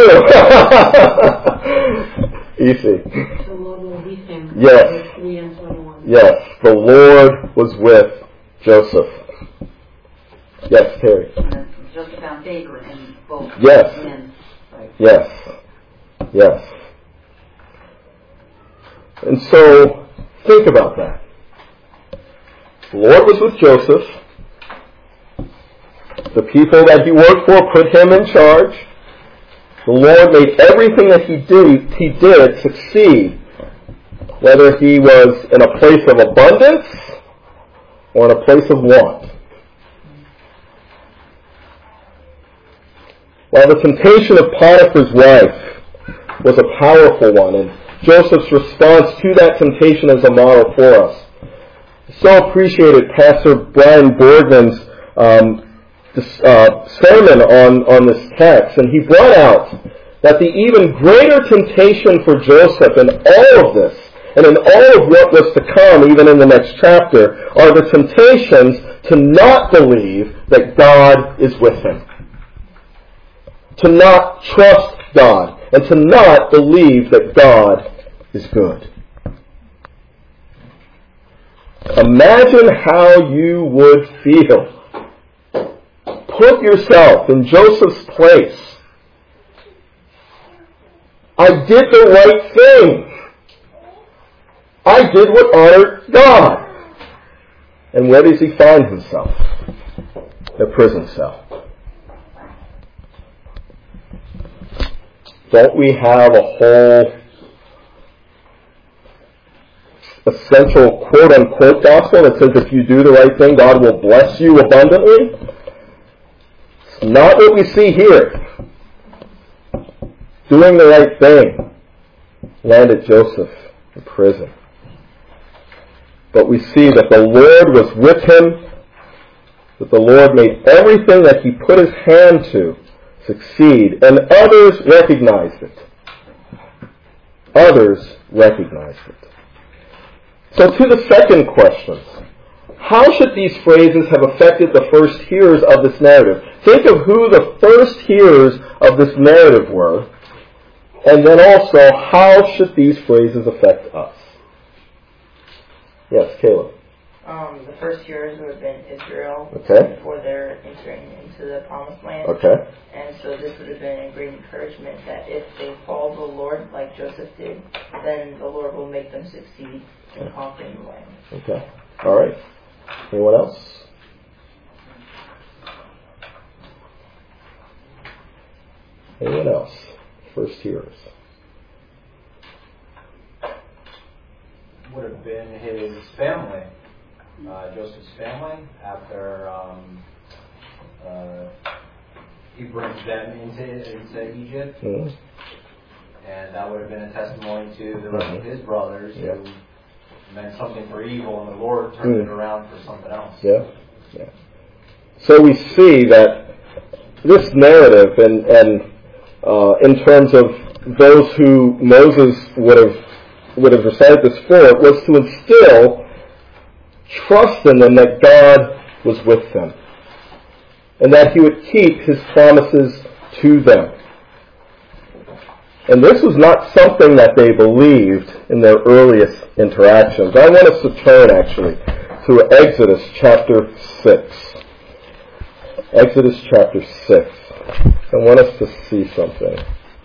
you. Easy. The Lord will lead him. Yes. three and twenty-one. Yes, the Lord was with Joseph. Yes, Terry. And Joseph found favor in both Yes. men. Right. Yes. Yes. And so, think about that. The Lord was with Joseph. The people that he worked for put him in charge. The Lord made everything that he did, he did succeed, whether he was in a place of abundance or in a place of want. While the temptation of Potiphar's wife was a powerful one, and Joseph's response to that temptation is a model for us. I so appreciated Pastor Brian Boardman's um, this, uh, sermon on, on this text, and he brought out that the even greater temptation for Joseph in all of this, and in all of what was to come, even in the next chapter, are the temptations to not believe that God is with him. To not trust God, and to not believe that God is good. Imagine how you would feel. Put yourself in Joseph's place. I did the right thing. I did what honored God. And where does he find himself? In a prison cell. Don't we have a whole essential quote-unquote gospel that says if you do the right thing, God will bless you abundantly? Not what we see here. Doing the right thing landed Joseph in prison. But we see that the Lord was with him, that the Lord made everything that he put his hand to succeed, and others recognized it. Others recognized it. So to the second question, how should these phrases have affected the first hearers of this narrative? Think of who the first hearers of this narrative were, and then also, how should these phrases affect us? Yes, Caleb. Um, the first hearers would have been Israel Okay. before they're entering into the promised land. Okay. And so this would have been a great encouragement that if they follow the Lord like Joseph did, then the Lord will make them succeed in conquering the land. Okay. All right. Anyone else? Anyone else? First hearers. Would have been his family, uh, Joseph's family, after um, uh, he brings them into, into Egypt. Mm-hmm. And that would have been a testimony to the rest of his brothers Yeah. who meant something for evil, and the Lord turned Mm. it around for something else. Yeah. Yeah. So we see that this narrative, and, and uh, in terms of those who Moses would have would have recited this for, was to instill trust in them that God was with them, and that he would keep his promises to them. And this was not something that they believed in their earliest interactions. I want us to turn, actually, to Exodus chapter six. Exodus chapter six. I want us to see something.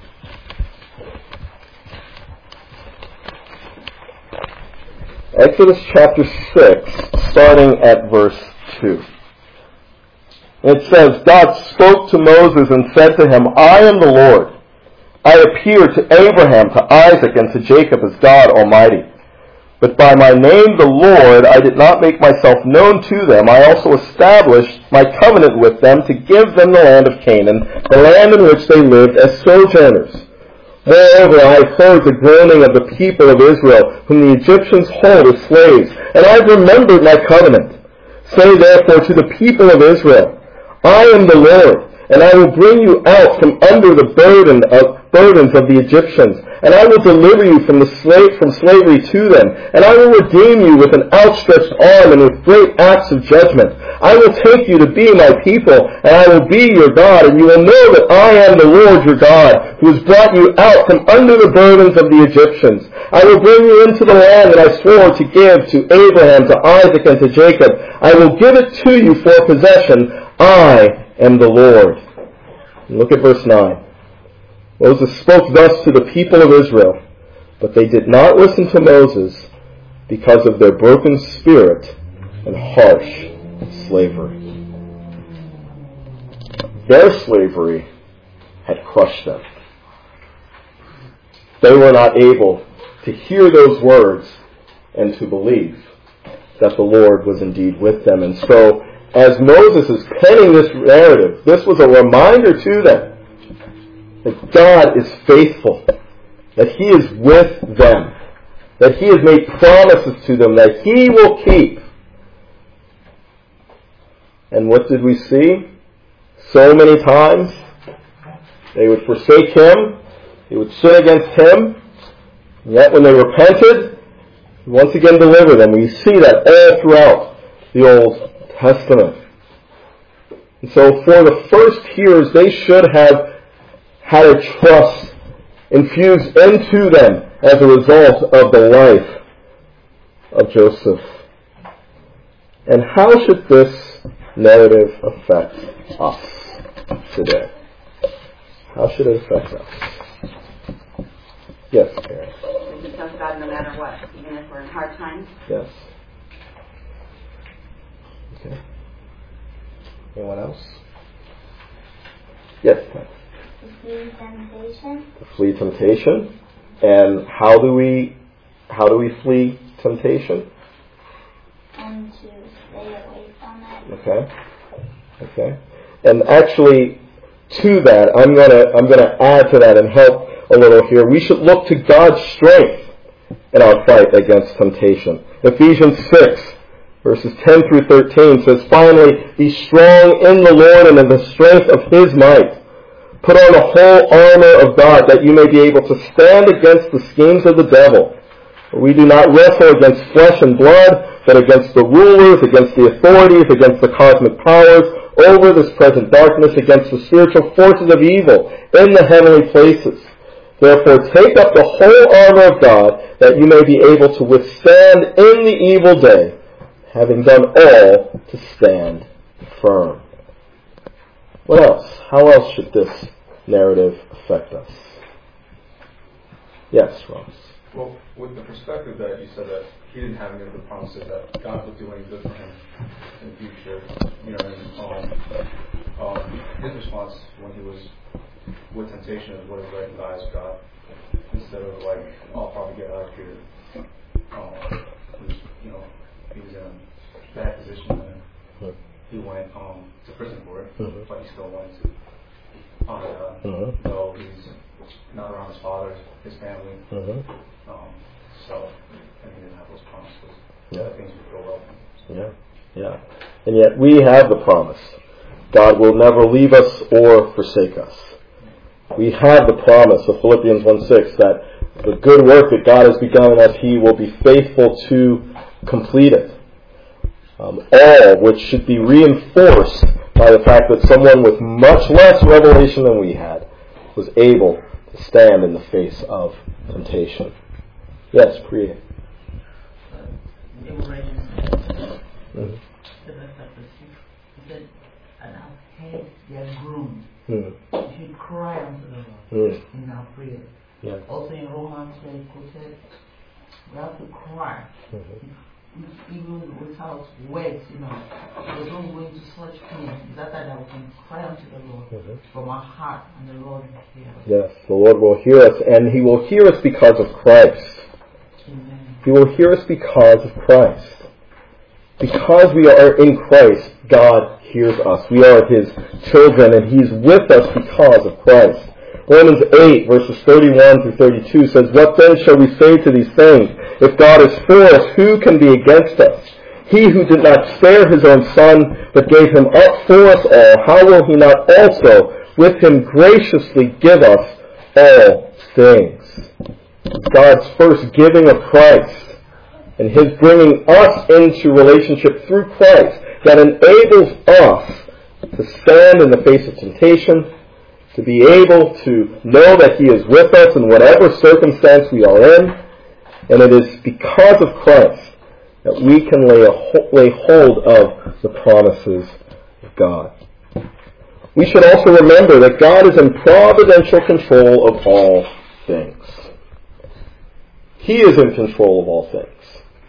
Exodus chapter six, starting at verse two. It says, God spoke to Moses and said to him, I am the Lord. I appeared to Abraham, to Isaac, and to Jacob as God Almighty. But by my name, the Lord, I did not make myself known to them. I also established my covenant with them to give them the land of Canaan, the land in which they lived as sojourners. Moreover, I have heard the groaning of the people of Israel, whom the Egyptians hold as slaves, and I have remembered my covenant. Say therefore to the people of Israel, I am the Lord, and I will bring you out from under the burden of burdens of the Egyptians, and I will deliver you from the slave from slavery to them, and I will redeem you with an outstretched arm and with great acts of judgment. I will take you to be my people, and I will be your God, and you will know that I am the Lord your God, who has brought you out from under the burdens of the Egyptians. I will bring you into the land that I swore to give to Abraham, to Isaac, and to Jacob. I will give it to you for possession. I am the Lord. Look at verse nine. Moses spoke thus to the people of Israel, but they did not listen to Moses because of their broken spirit and harsh slavery. Their slavery had crushed them. They were not able to hear those words and to believe that the Lord was indeed with them. And so, as Moses is penning this narrative, this was a reminder to them that God is faithful, that he is with them, that he has made promises to them that he will keep. And what did we see? So many times, they would forsake him, they would sin against him, and yet when they repented, he once again delivered them. We see that all throughout the Old Testament. And so for the first hearers, they should have had a trust infused into them as a result of the life of Joseph. And how should this narrative affect us today? How should it affect us? Yes, Karen. We can trust God no matter what, even if we're in hard times. Yes. Okay. Anyone else? Yes, Ken. To flee temptation. To flee temptation. And how do we how do we flee temptation? And to stay away from it. Okay. Okay. and actually to that, I'm gonna I'm gonna add to that and help a little here. We should look to God's strength in our fight against temptation. Ephesians six, verses ten through thirteen says, "Finally, be strong in the Lord and in the strength of His might. Put on the whole armor of God, that you may be able to stand against the schemes of the devil. For we do not wrestle against flesh and blood, but against the rulers, against the authorities, against the cosmic powers, over this present darkness, against the spiritual forces of evil in the heavenly places. Therefore take up the whole armor of God, that you may be able to withstand in the evil day, having done all to stand firm." What else? How else should this narrative affect us? Yes, Ross. Well, with the perspective that you said that he didn't have any of the promises that God would do any good for him in the future, you know, and um, um, his response when he was with temptation is what is right in the eyes of God, instead of like, I'll probably get out of here. Um, he was, you know, he was in a bad position and he went um, to prison for it, mm-hmm. but he still wanted to honor God, mm-hmm. though he's not around his father, his family. Mm-hmm. Um, so, and he didn't have those promises. Yeah. That things would go well. Yeah, yeah. And yet we have the promise. God will never leave us or forsake us. We have the promise of Philippians one six that the good work that God has begun in us, He will be faithful to complete it. Um, all which should be reinforced by the fact that someone with much less revelation than we had was able to stand in the face of temptation. Yes, Priya. Mm-hmm. He said, "And our heads their groans." Mm. We should cry unto the Lord mm. in our prayer. Yeah. Also in Romans, where he quoted, we have to cry. Mm-hmm. Even without words, you know, we're not going to such pain. That time we can cry unto the Lord mm-hmm. from our heart, and the Lord will hear us. Yes, the Lord will hear us, and He will hear us because of Christ. Amen. He will hear us because of Christ. Because we are in Christ, God hears us. We are His children, and He's with us because of Christ. Romans eight, verses thirty-one through thirty-two says, "What then shall we say to these things? If God is for us, who can be against us? He who did not spare His own Son, but gave Him up for us all, how will He not also with Him graciously give us all things?" God's first giving of Christ and His bringing us into relationship through Christ that enables us to stand in the face of temptation, to be able to know that He is with us in whatever circumstance we are in. And it is because of Christ that we can lay, a, lay hold of the promises of God. We should also remember that God is in providential control of all things. He is in control of all things.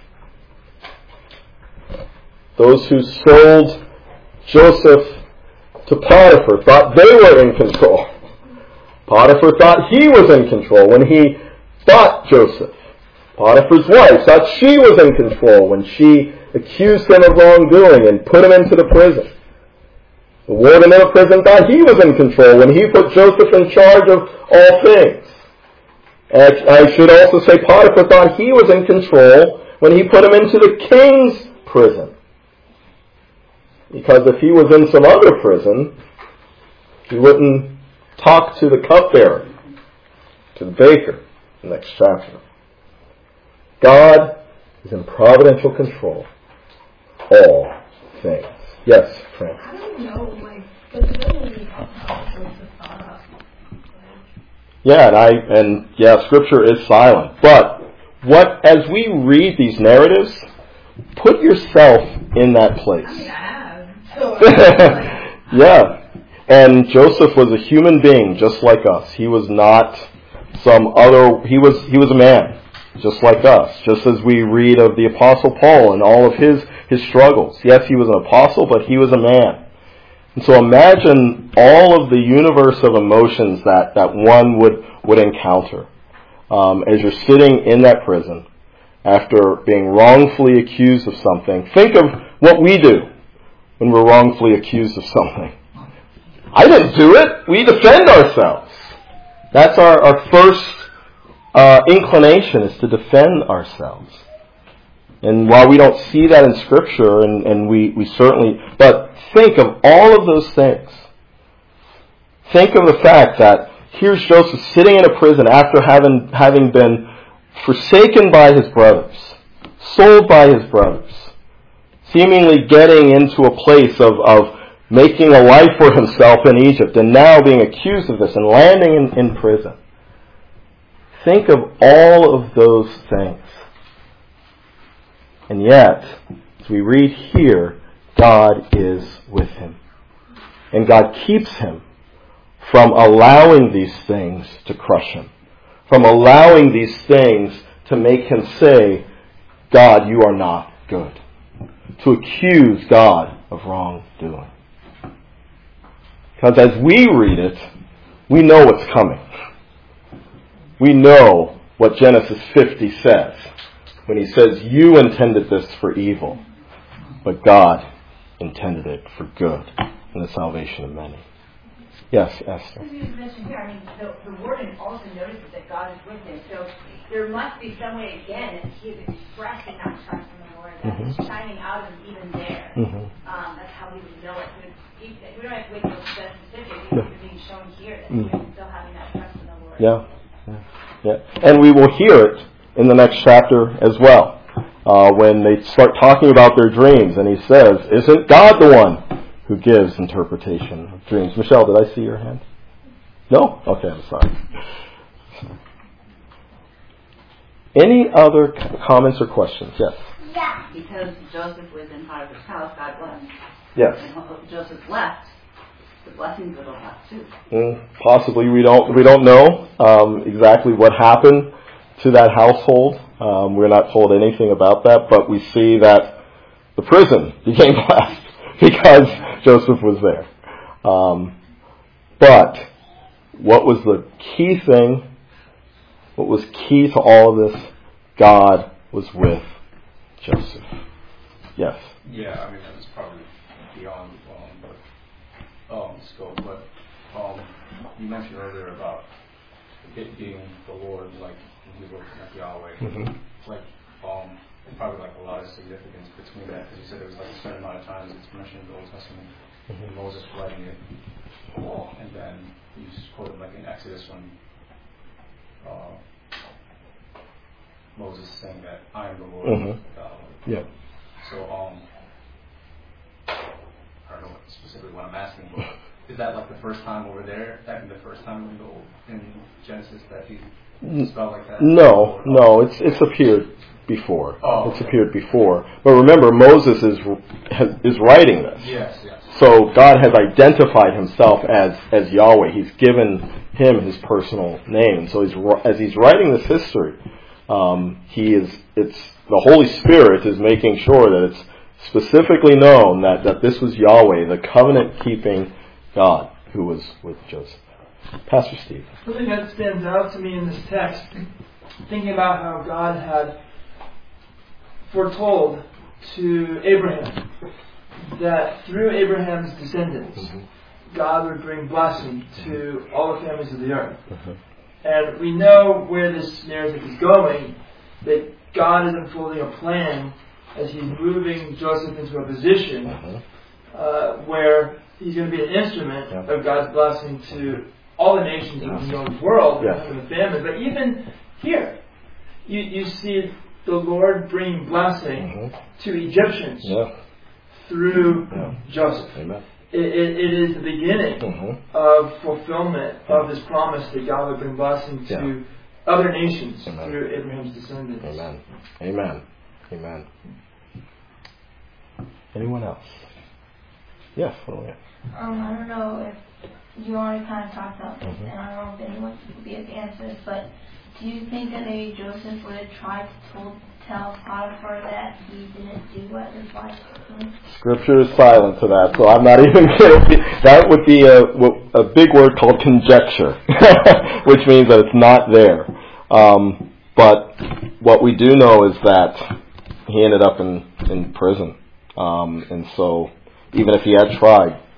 Those who sold Joseph to Potiphar thought they were in control. Potiphar thought he was in control when he bought Joseph. Potiphar's wife thought she was in control when she accused him of wrongdoing and put him into the prison. The warden of the prison thought he was in control when he put Joseph in charge of all things. And I should also say Potiphar thought he was in control when he put him into the king's prison. Because if he was in some other prison, he wouldn't talk to the cupbearer, to the baker, in the next chapter. God is in providential control of all things. Yes, Frank. I don't know, like, but it doesn't really help how Joseph thought up. Yeah, and I and yeah, Scripture is silent. But what as we read these narratives, put yourself in that place. I mean, I have. So like, yeah. And Joseph was a human being just like us. He was not some other he was he was a man just like us. Just as we read of the Apostle Paul and all of his his struggles. Yes, he was an apostle, but he was a man. And so imagine all of the universe of emotions that, that one would, would encounter um, as you're sitting in that prison after being wrongfully accused of something. Think of what we do when we're wrongfully accused of something. I didn't do it. We defend ourselves. That's our, our first uh, inclination, is to defend ourselves. And while we don't see that in Scripture, and, and we, we certainly, but think of all of those things. Think of the fact that here's Joseph sitting in a prison after having, having been forsaken by his brothers, sold by his brothers, seemingly getting into a place of, of making a life for himself in Egypt, and now being accused of this and landing in, in prison. Think of all of those things. And yet, as we read here, God is with him. And God keeps him from allowing these things to crush him, from allowing these things to make him say, God, you are not good, to accuse God of wrongdoing. Because as we read it, we know what's coming. We know what Genesis fifty says when he says, you intended this for evil, but God intended it for good in the salvation of many. Yes, Esther. As you mentioned here, I mean, the, the warden also notices that God is with him. So there must be some way, again, that he is expressing that trust in the Lord, that Mm-hmm. is shining out of him even there. Mm-hmm. Um, that's how we would know it. But it's, we don't have to wait until it's that specific. It's being shown here that Mm-hmm. he's still having that trust in the Lord. Yeah. yeah, yeah. And we will hear it in the next chapter as well, uh, when they start talking about their dreams, and he says, isn't God the one who gives interpretation of dreams? Michelle, did I see your hand? No? Okay, I'm sorry. Any other comments or questions? Yes. Yeah. Because Joseph was in Potiphar's house, God blessed. Yes. And Joseph left. The blessings would have left too. Mm, possibly. We don't. We don't know um, exactly what happened to that household. Um, we're not told anything about that, but we see that the prison became blessed because Joseph was there. Um, but what was the key thing? What was key to all of this? God was with Joseph. Yes. Yeah, I mean that was probably beyond um, but, um, scope, but um, you mentioned earlier about it being the Lord, like when he looked at Yahweh, Mm-hmm. like um, probably like a lot of significance between that, because you said it was like a certain amount of times it's mentioned in the Old Testament, mm-hmm. Moses writing it, and then you just quoted like in Exodus when uh, Moses saying that I am the Lord. Mm-hmm. Uh, yeah. So um, I don't know what specifically what I'm asking, but is that like the first time over there? That be the first time in, the, in Genesis that he spelled like that? No, no, it's it's appeared before. Oh, it's okay. appeared before. But remember, Moses is has, is writing this. Yes, yes. So God has identified himself as as Yahweh. He's given him his personal name. So he's as he's writing this history, um, he is it's the Holy Spirit is making sure that it's specifically known that, that this was Yahweh, the covenant-keeping God who was with Joseph. Pastor Steve. Something that stands out to me in this text, thinking about how God had foretold to Abraham that through Abraham's descendants, mm-hmm. God would bring blessing to all the families of the earth. Mm-hmm. And we know where this narrative is going, that God is unfolding a plan as he's moving Joseph into a position mm-hmm. uh, where he's going to be an instrument yeah. of God's blessing to all the nations of the known world, yeah. and the famine. But even here, you, you see the Lord bringing blessing mm-hmm. to Egyptians yeah. through yeah. Joseph. Amen. It, it, it is the beginning mm-hmm. of fulfillment yeah. of this promise that God would bring blessing to yeah. other nations Amen. Through Abraham's descendants. Amen. Amen. Amen. Anyone else? Yes, what do we have? Um, I don't know if you already kind of talked about this, mm-hmm. and I don't know if anyone will be able to answer this, but do you think that maybe Joseph would have tried to told, tell Potiphar that he didn't do what his wife did? Scripture is silent to that, so I'm not even going to. That would be a, a big word called conjecture, which means that it's not there. Um, but what we do know is that he ended up in, in prison. Um, and so even if he had tried,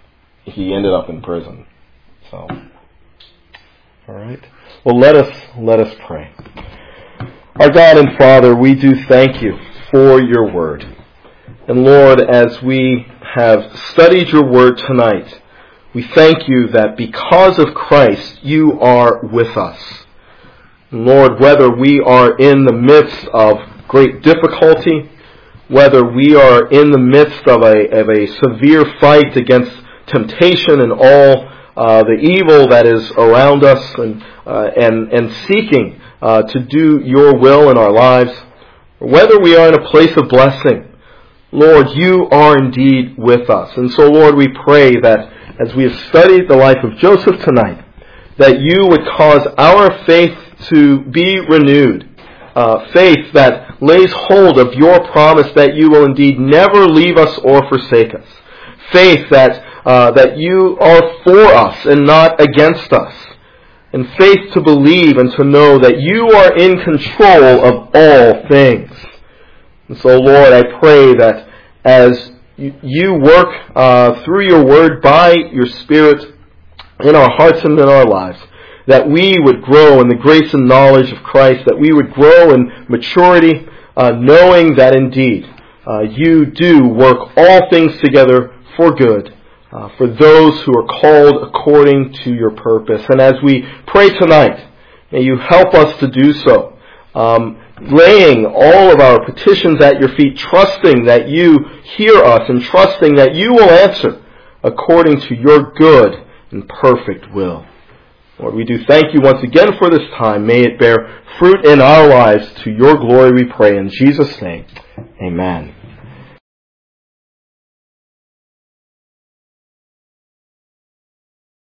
he ended up in prison. So, all right. Well, let us let us pray. Our God and Father, we do thank you for your word. And Lord, as we have studied your word tonight, we thank you that because of Christ, you are with us. And Lord, whether we are in the midst of great difficulty, whether we are in the midst of a, of a severe fight against temptation and all uh, the evil that is around us, and uh, and and seeking uh, to do your will in our lives, or whether we are in a place of blessing, Lord, you are indeed with us. And so, Lord, we pray that as we have studied the life of Joseph tonight, that you would cause our faith to be renewed. Uh, faith that lays hold of your promise that you will indeed never leave us or forsake us. Faith that uh, that you are for us and not against us. And faith to believe and to know that you are in control of all things. And so, Lord, I pray that as you work uh, through your word by your Spirit in our hearts and in our lives, that we would grow in the grace and knowledge of Christ, that we would grow in maturity, uh, knowing that indeed uh, you do work all things together for good, uh, for those who are called according to your purpose. And as we pray tonight, may you help us to do so, um, laying all of our petitions at your feet, trusting that you hear us and trusting that you will answer according to your good and perfect will. Lord, we do thank you once again for this time. May it bear fruit in our lives. To your glory we pray in Jesus' name. Amen.